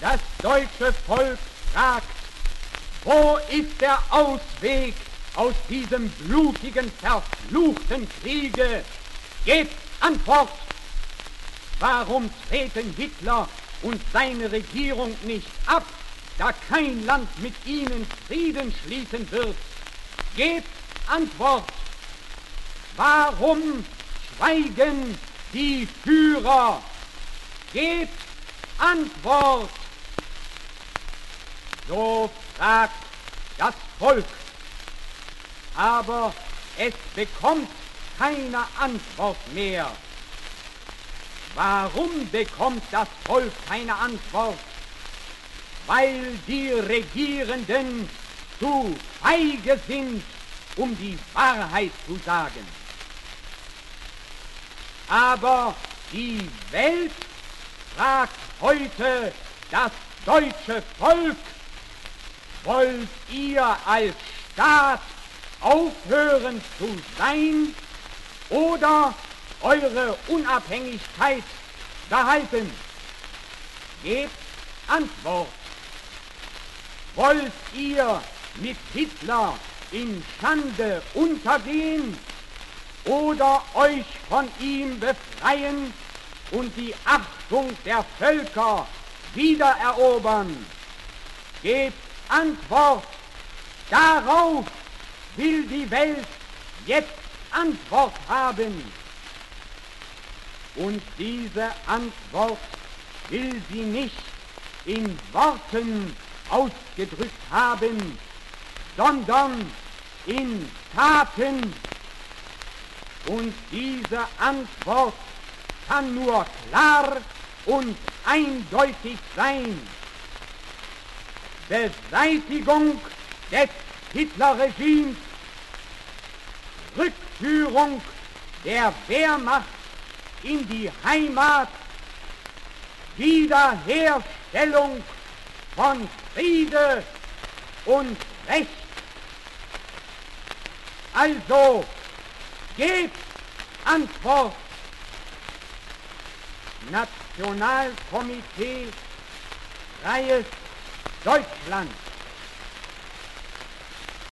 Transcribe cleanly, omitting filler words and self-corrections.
Das deutsche Volk fragt, wo ist der Ausweg aus diesem blutigen, verfluchten Kriege? Gebt Antwort! Warum treten Hitler und seine Regierung nicht ab, da kein Land mit ihnen Frieden schließen wird? Gebt Antwort! Warum schweigen die Führer? Gebt Antwort! So fragt das Volk, aber es bekommt keine Antwort mehr. Warum bekommt das Volk keine Antwort? Weil die Regierenden zu feige sind, um die Wahrheit zu sagen. Aber die Welt fragt heute das deutsche Volk: Wollt ihr als Staat aufhören zu sein oder eure Unabhängigkeit behalten? Gebt Antwort. Wollt ihr mit Hitler in Schande untergehen oder euch von ihm befreien und die Achtung der Völker wiedererobern? Gebt Antwort. Darauf will die Welt jetzt Antwort haben. Und diese Antwort will sie nicht in Worten ausgedrückt haben, sondern in Taten. Und diese Antwort kann nur klar und eindeutig sein: Beseitigung des Hitlerregimes, Rückführung der Wehrmacht in die Heimat, Wiederherstellung von Friede und Recht. Also gebt Antwort. Nationalkomitee Freies Deutschland.